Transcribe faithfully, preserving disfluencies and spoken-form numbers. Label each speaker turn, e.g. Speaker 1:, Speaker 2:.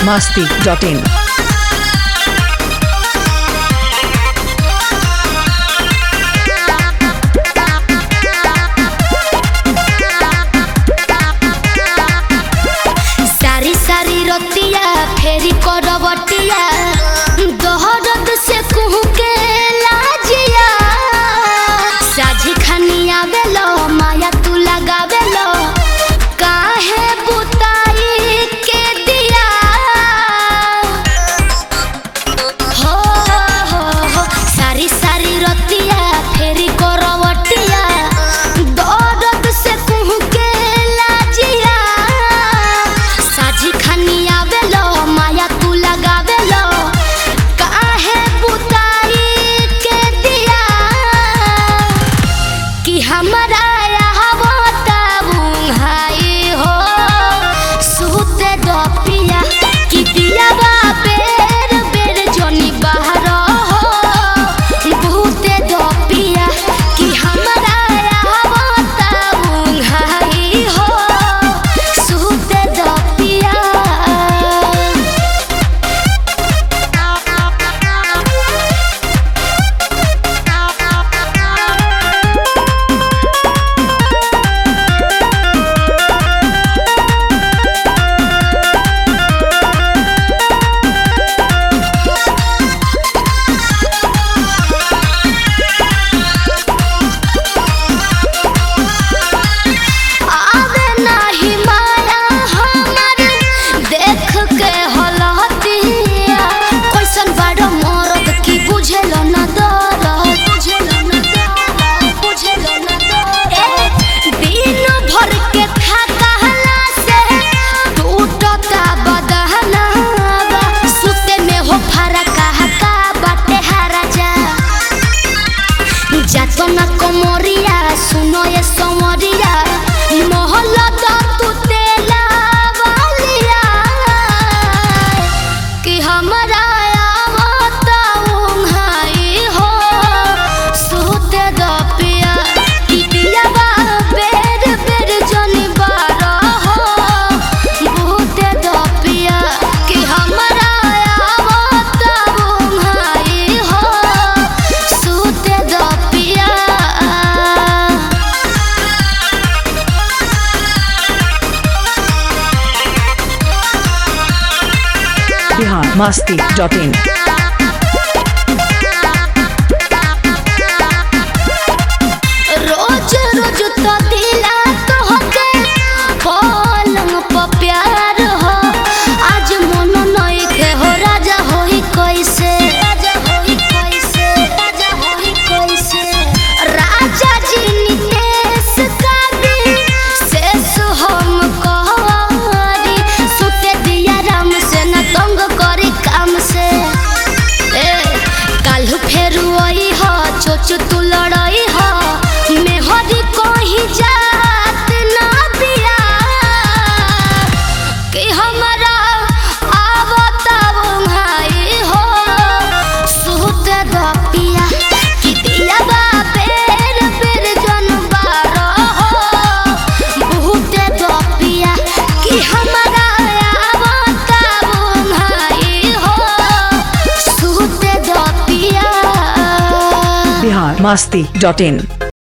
Speaker 1: masti dot in.
Speaker 2: सारी सारी रतिया फेरी करवटिया दोहरद से कुहू के लाजिया साझी खनिया बेलो माया तू लगावेलो काहे बुताई के दिया हो हो हो सारी सारी रतिया फेरी करवटिया दोहरद से कुहू के लाजिया साझी खनिया बेलो माया तू लगावेलो काहे बुताई के दिया कि हमरा बुंघाई हो सुते डपिया कि दिया बेर बेर जनी बाहर हो बहुते डपिया कि हमरा बुंघाई हो सुते डपिया आवे नाही माया हमर देख के हलहतिया कैसन बड़ मरद की बुझेलो न दरद बुझेलो न दरद बुझेलो न दरद दिन भर के थकाला से टूटता बदहनावा सुते में हो फरक का बाटे हराजा जातो न कोमरिया सुनो ये सोमरिया मोहल्ला तो तू तेला वालिया कि हमरा आवता उंघाई हो सुते दपिया कि दिया बेर बेर जनी बार हो बहुते दपिया कि हमरा आवता उंघाई हो सुते दपिया
Speaker 1: Bihar masti dot in.
Speaker 2: रोज रोज तो दिला तो होके पलंग पर प्यार हो आज मन नहीं के हो राजा होई कैसे राजा होई कैसे राजा होई कैसे राजा जी नितेश का भी शेष हम कहरी सुते दिया राम से न तंग करी काम से ए काल्हू फेरू आई हो चोच तू लड़ाई हो मेहरी कहीं जात ना पिया कि हमरा आवता बुंघाई हो सुते दपिया कि दिया बेर बेर जनबार हो बहुते दपिया कि हमरा आवता बुंघाई हो सुते दपिया
Speaker 1: Bihar masti dot in.